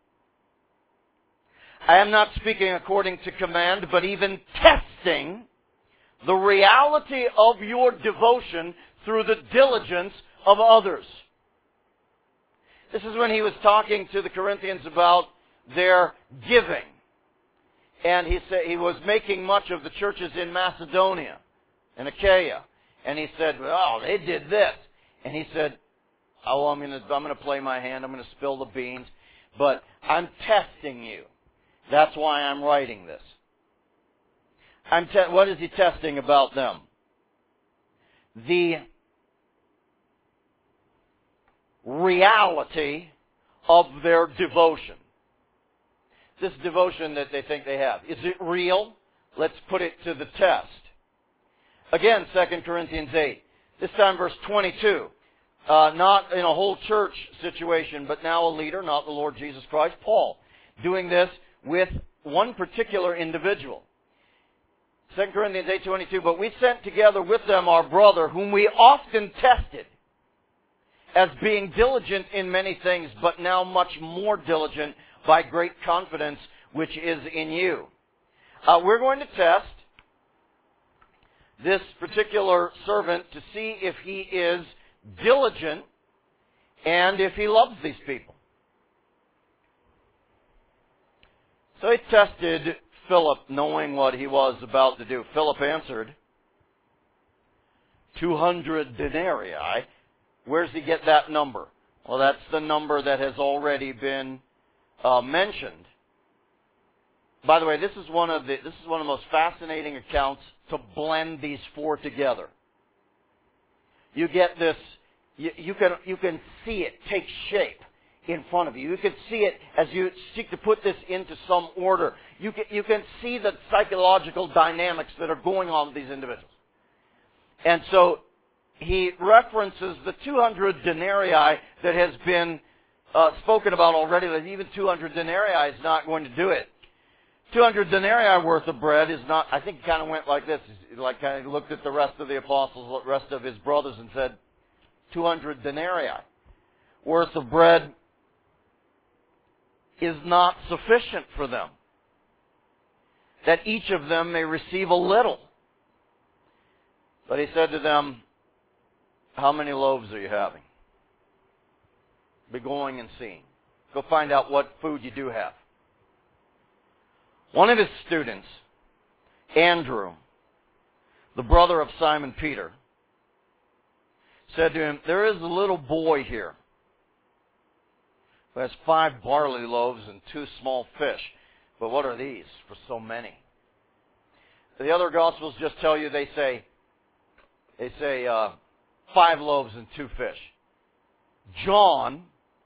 I am not speaking according to command, but even testing the reality of your devotion through the diligence of others. This is when he was talking to the Corinthians about their giving. And he said he was making much of the churches in Macedonia and Achaia. And he said, oh, they did this. And he said, oh, I'm going to I'm going to play my hand. I'm going to spill the beans. But I'm testing you. That's why I'm writing this. I'm te- what is he testing about them? The reality of their devotion. This devotion that they think they have. Is it real? Let's put it to the test. Again, Second Corinthians eight. This time verse twenty-two. Uh, not in a whole church situation, but now a leader, not the Lord Jesus Christ, Paul, doing this with one particular individual. Second Corinthians eight twenty-two. But we sent together with them our brother, whom we often tested, as being diligent in many things, but now much more diligent by great confidence which is in you. Uh, we're going to test this particular servant to see if he is diligent and if he loves these people. So he tested Philip, knowing what he was about to do. Philip answered, two hundred denarii. Where does he get that number? Well, that's the number that has already been uh, mentioned. By the way, this is one of the this is one of the most fascinating accounts to blend these four together. You get this. You, you can you can see it take shape in front of you. You can see it as you seek to put this into some order. You can you can see the psychological dynamics that are going on with these individuals. And so he references the two hundred denarii that has been uh, spoken about already, that even two hundred denarii is not going to do it. two hundred denarii worth of bread is not, I think he kind of went like this, he like kind of looked at the rest of the apostles, the rest of his brothers and said, two hundred denarii worth of bread is not sufficient for them. That each of them may receive a little. But he said to them, how many loaves are you having? Be going and seeing. Go find out what food you do have. One of his students, Andrew, the brother of Simon Peter, said to him, there is a little boy here who has five barley loaves and two small fish. But what are these for so many? The other Gospels just tell you, they say, they say uh, five loaves and two fish. John,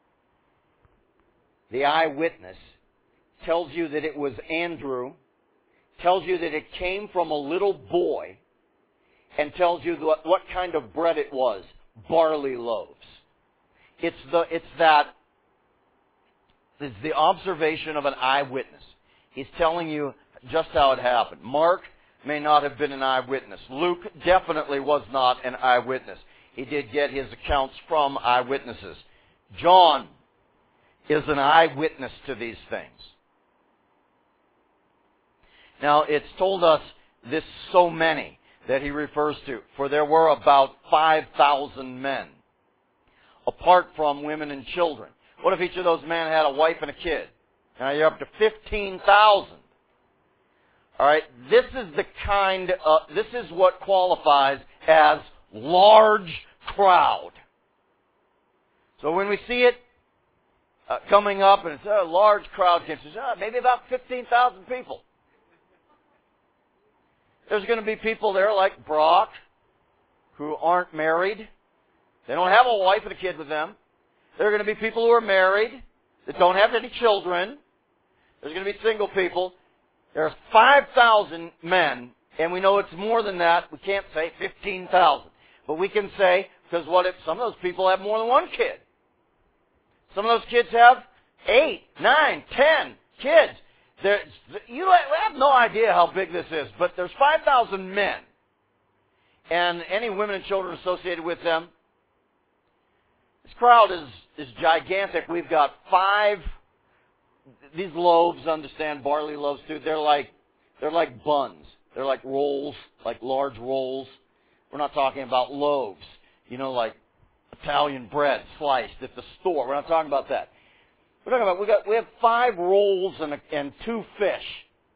the eyewitness, tells you that it was Andrew, tells you that it came from a little boy, and tells you what, what kind of bread it was, barley loaves. It's the it's that it's the observation of an eyewitness. He's telling you just how it happened. Mark may not have been an eyewitness. Luke definitely was not an eyewitness. He did get his accounts from eyewitnesses. John is an eyewitness to these things. Now, it's told us this so many that he refers to. For there were about five thousand men, apart from women and children. What if each of those men had a wife and a kid? Now you're up to fifteen thousand. All right, this is the kind of, this is what qualifies as large crowd. So when we see it uh, coming up and it's a large crowd, it says, oh, maybe about fifteen thousand people. There's going to be people there like Brock who aren't married. They don't have a wife and a kid with them. There are going to be people who are married that don't have any children. There's going to be single people. There's five thousand men, and we know it's more than that. We can't say fifteen thousand. But we can say, because what if some of those people have more than one kid? Some of those kids have eight, nine, ten kids. There, you have no idea how big this is, but there's five thousand men. And any women and children associated with them. This crowd is, is gigantic. We've got five, these loaves, understand, barley loaves too, they're like, they're like buns. They're like rolls, like large rolls. We're not talking about loaves, you know, like Italian bread sliced at the store. We're not talking about that. We're talking about, we got, we have five rolls and, a, and two fish.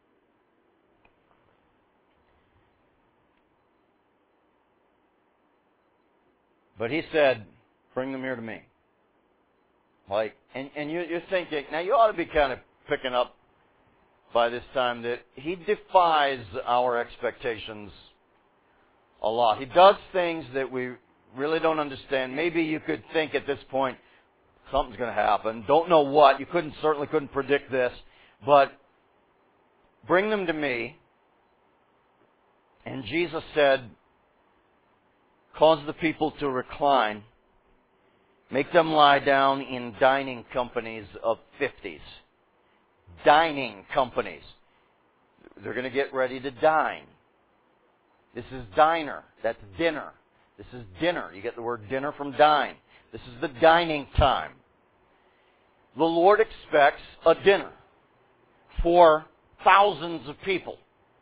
But he said, bring them here to me. Like, and, and you, you're thinking, now you ought to be kind of picking up by this time that he defies our expectations a lot. He does things that we really don't understand. Maybe you could think at this point, something's going to happen. Don't know what. You couldn't certainly couldn't predict this. But bring them to me. And Jesus said, cause the people to recline. Make them lie down in dining companies of fifties. Dining companies. They're going to get ready to dine. This is diner. That's dinner. This is dinner. You get the word dinner from dine. This is the dining time. The Lord expects a dinner for thousands of people.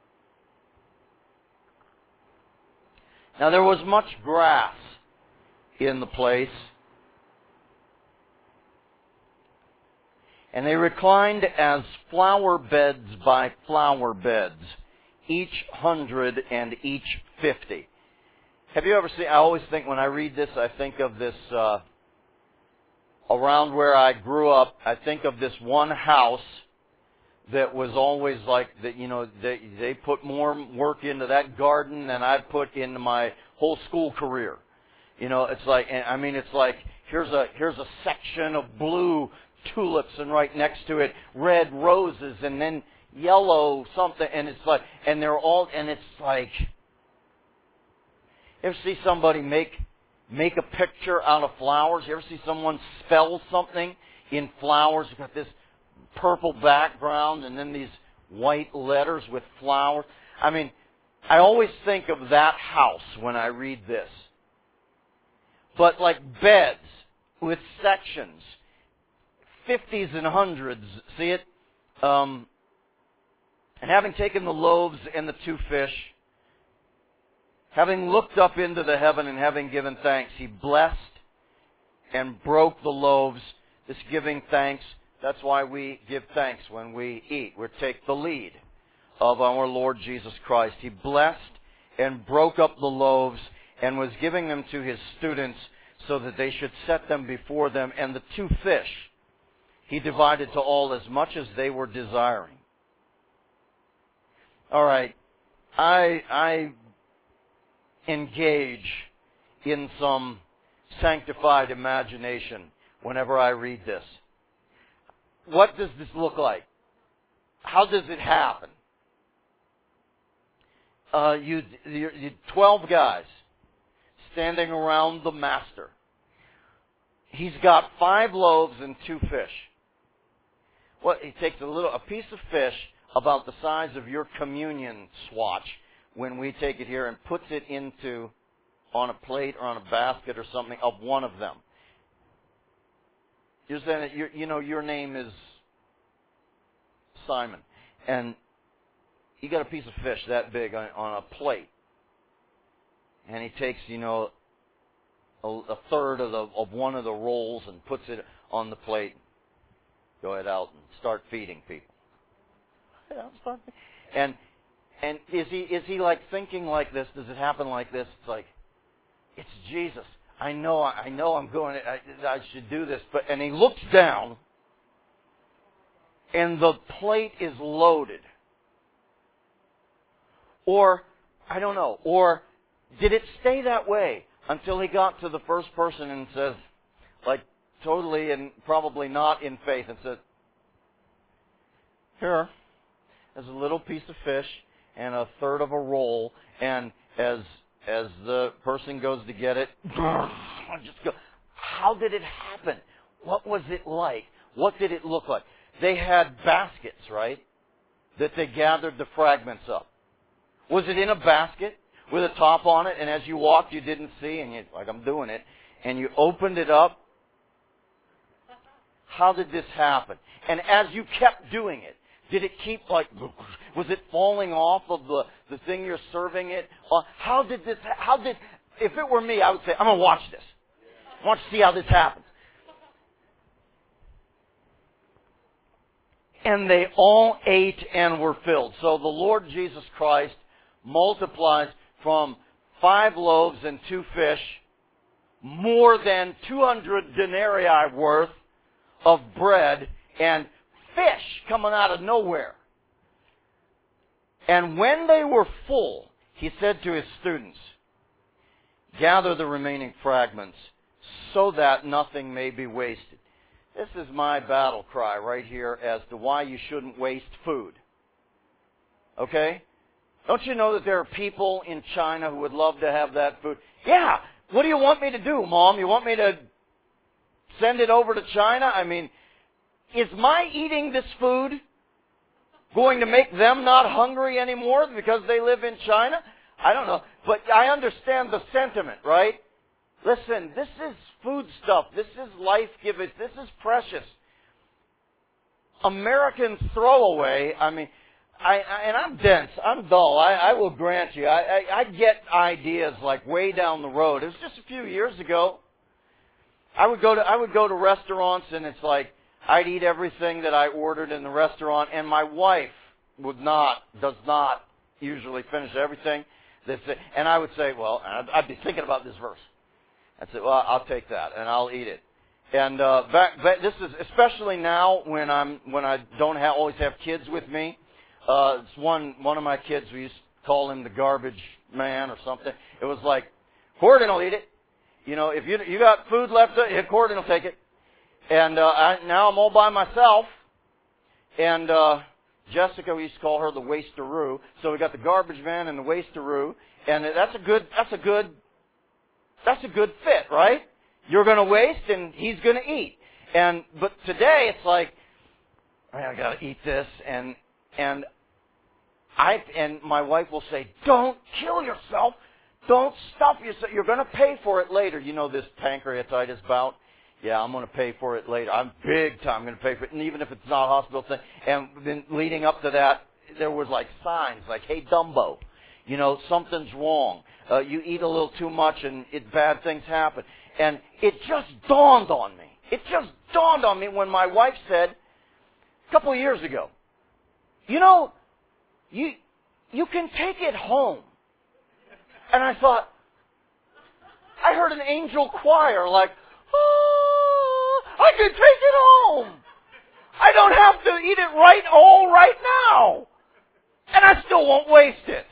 Now there was much grass in the place, and they reclined as flower beds by flower beds, each hundred and each fifty. Have you ever seen, I always think when I read this, I think of this, uh, around where I grew up, I think of this one house that was always like, that. you know, they, they put more work into that garden than I put into my whole school career. You know, it's like, I mean, it's like, here's a, here's a section of blue tulips and right next to it, red roses and then yellow something, and it's like, and they're all, and it's like, you ever see somebody make make a picture out of flowers? You ever see someone spell something in flowers? You've got this purple background and then these white letters with flowers. I mean, I always think of that house when I read this. But like beds with sections, fifties and hundreds, see it? Um, and having taken the loaves and the two fish, having looked up into the heaven and having given thanks, he blessed and broke the loaves. This giving thanks, that's why we give thanks when we eat. We take the lead of our Lord Jesus Christ. He blessed and broke up the loaves and was giving them to his students so that they should set them before them. And the two fish he divided to all as much as they were desiring. All right, I I engage in some sanctified imagination whenever I read this. What does this look like? How does it happen? Uh, you, you, you twelve guys standing around the master. He's got five loaves and two fish. Well, he takes a little, a piece of fish about the size of your communion swatch when we take it here and puts it into, on a plate or on a basket or something of one of them. You're saying that you you know your name is Simon, and you got a piece of fish that big on, on a plate, and he takes you know a, a third of the of one of the rolls and puts it on the plate. Go ahead out and start feeding people. Yeah, start feeding. And and is he is he like thinking like this? Does it happen like this? It's like, it's Jesus. I know I know I'm going. I, I should do this, but and he looks down, and the plate is loaded. Or I don't know. Or did it stay that way until he got to the first person and says, like totally and probably not in faith, and says, here, there's a little piece of fish and a third of a roll, and as as the person goes to get it, just go, how did it happen? What was it like? What did it look like? They had baskets, right, that they gathered the fragments up. Was it in a basket with a top on it, and as you walked you didn't see, and you, like I'm doing it, and you opened it up? How did this happen? And as you kept doing it, did it keep like, was it falling off of the, the thing you're serving it on? How did this, how did, if it were me, I would say, I'm going to watch this. I want to see how this happens. And they all ate and were filled. So the Lord Jesus Christ multiplies from five loaves and two fish, more than two hundred denarii worth of bread and fish coming out of nowhere. And when they were full, he said to his students, gather the remaining fragments so that nothing may be wasted. This is my battle cry right here as to why you shouldn't waste food. Okay? Don't you know that there are people in China who would love to have that food? Yeah! What do you want me to do, Mom? You want me to send it over to China? I mean, is my eating this food going to make them not hungry anymore because they live in China? I don't know. But I understand the sentiment, right? Listen, this is food stuff. This is life-giving. This is precious. American throwaway, I mean, I, I and I'm dense. I'm dull. I, I will grant you. I, I, I get ideas like way down the road. It was just a few years ago. I would go to I would go to restaurants, and it's like I'd eat everything that I ordered in the restaurant, and my wife would not, does not usually finish everything. That's it. And I would say, well, I'd, I'd be thinking about this verse. I'd say, well, I'll take that, and I'll eat it. And uh, back, back, this is especially now when I'm when I don't have, always have kids with me. Uh, it's one one of my kids. We used to call him the garbage man or something. It was like, Gordon will eat it. You know, if you you got food left, Gordon will take it. And uh, I, now I'm all by myself. And uh, Jessica, we used to call her the wasteroo. So we got the garbage man and the wasteroo, and that's a good that's a good that's a good fit, right? You're going to waste, and he's going to eat. And but today it's like, I got to eat this, and and I and my wife will say, "Don't kill yourself. Don't stuff yourself. You're going to pay for it later." You know this pancreatitis bout. Yeah, I'm going to pay for it later. I'm big time going to pay for it, and even if it's not a hospital thing. And then leading up to that, there was like signs like, "Hey, Dumbo, you know something's wrong. Uh, you eat a little too much, and it, bad things happen." And it just dawned on me. It just dawned on me when my wife said a couple of years ago, "You know, you you can take it home." And I thought, I heard an angel choir like, "Oh, I can take it home. I don't have to eat it right all right now. And I still won't waste it."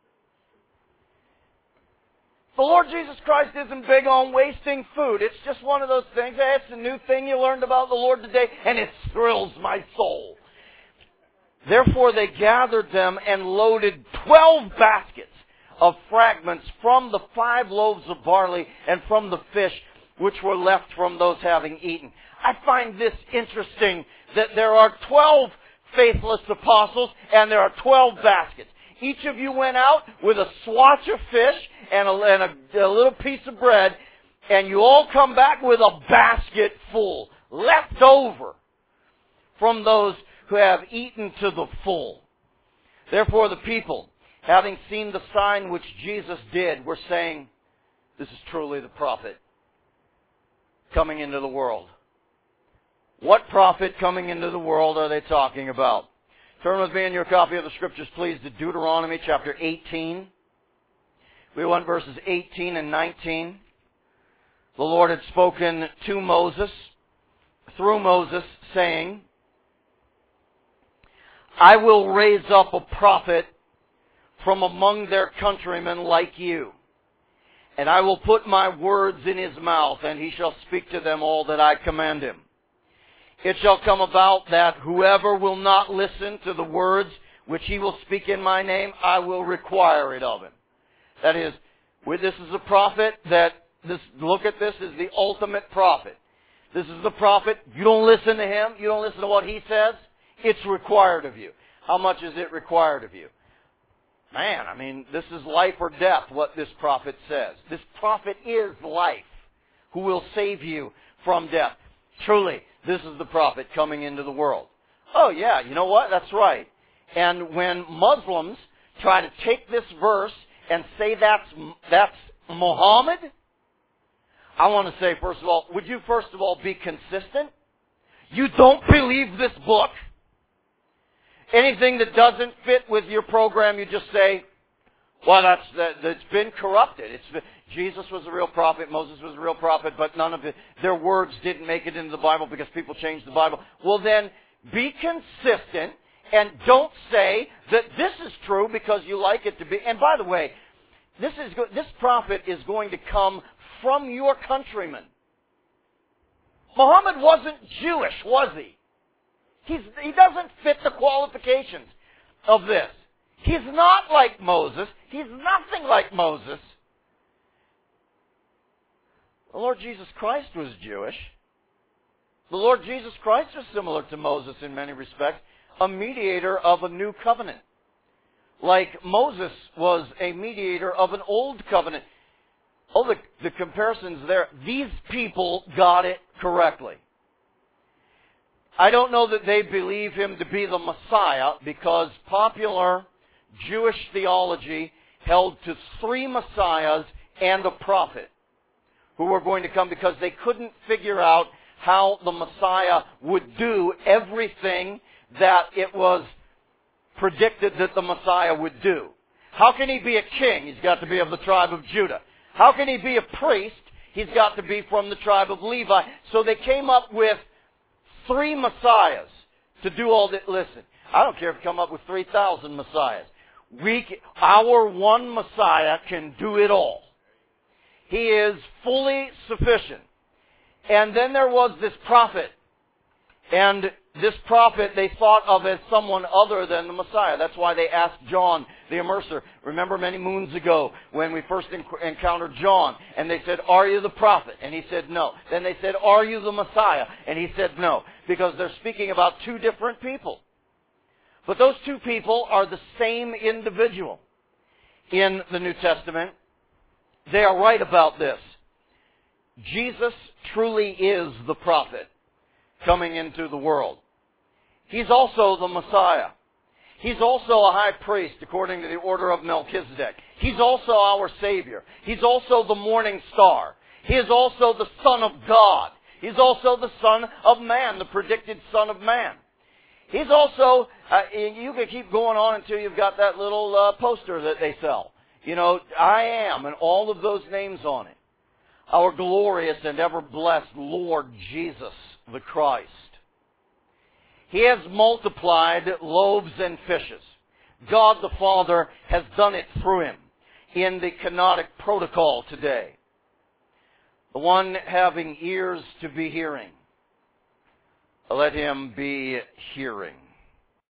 The Lord Jesus Christ isn't big on wasting food. It's just one of those things. Hey, it's a new thing you learned about the Lord today, and it thrills my soul. Therefore they gathered them and loaded twelve baskets of fragments from the five loaves of barley and from the fish which were left from those having eaten. I find this interesting that there are twelve faithless apostles and there are twelve baskets. Each of you went out with a swatch of fish and, a, and a, a little piece of bread, and you all come back with a basket full, left over from those who have eaten to the full. Therefore the people, having seen the sign which Jesus did, were saying, "This is truly the prophet coming into the world." What prophet coming into the world are they talking about? Turn with me in your copy of the Scriptures, please, to Deuteronomy chapter eighteen. We want verses eighteen and nineteen. The Lord had spoken to Moses, through Moses, saying, "I will raise up a prophet from among their countrymen like you, and I will put my words in his mouth, and he shall speak to them all that I command him. It shall come about that whoever will not listen to the words which he will speak in my name, I will require it of him. That is, with this is a prophet that, this, look at this, is the ultimate prophet. This is the prophet. You don't listen to him. You don't listen to what he says. It's required of you. How much is it required of you? Man, I mean, this is life or death, what this prophet says. This prophet is life, who will save you from death. Truly, this is the prophet coming into the world. Oh yeah, you know what? That's right. And when Muslims try to take this verse and say that's, that's Muhammad, I want to say, first of all, would you first of all be consistent? You don't believe this book? Anything that doesn't fit with your program, you just say, well, that's, that, that's been corrupted. It's, Jesus was a real prophet, Moses was a real prophet, but none of it, their words didn't make it into the Bible because people changed the Bible. Well then, be consistent and don't say that this is true because you like it to be. And by the way, this is this prophet is going to come from your countrymen. Muhammad wasn't Jewish, was he? He's, he doesn't fit the qualifications of this. He's not like Moses. He's nothing like Moses. The Lord Jesus Christ was Jewish. The Lord Jesus Christ was similar to Moses in many respects, a mediator of a new covenant. Like Moses was a mediator of an old covenant. Oh, the, the comparisons there. These people got it correctly. I don't know that they believe him to be the Messiah because popular Jewish theology held to three Messiahs and a prophet who were going to come because they couldn't figure out how the Messiah would do everything that it was predicted that the Messiah would do. How can he be a king? He's got to be of the tribe of Judah. How can he be a priest? He's got to be from the tribe of Levi. So they came up with three Messiahs to do all that. Listen, I don't care if you come up with three thousand Messiahs. We, our one Messiah can do it all. He is fully sufficient. And then there was this prophet. And this prophet they thought of as someone other than the Messiah. That's why they asked John the Immerser. Remember many moons ago when we first encountered John. And they said, are you the prophet? And he said, no. Then they said, are you the Messiah? And he said, no. Because they're speaking about two different people. But those two people are the same individual in the New Testament. They are right about this. Jesus truly is the prophet coming into the world. He's also the Messiah. He's also a high priest according to the order of Melchizedek. He's also our Savior. He's also the morning star. He is also the Son of God. He's also the Son of Man, the predicted Son of Man. He's also, uh, you can keep going on until you've got that little uh, poster that they sell. You know, I am, and all of those names on it. Our glorious and ever blessed Lord Jesus the Christ. He has multiplied loaves and fishes. God the Father has done it through him in the kenotic protocol today. The one having ears to be hearing, let him be hearing.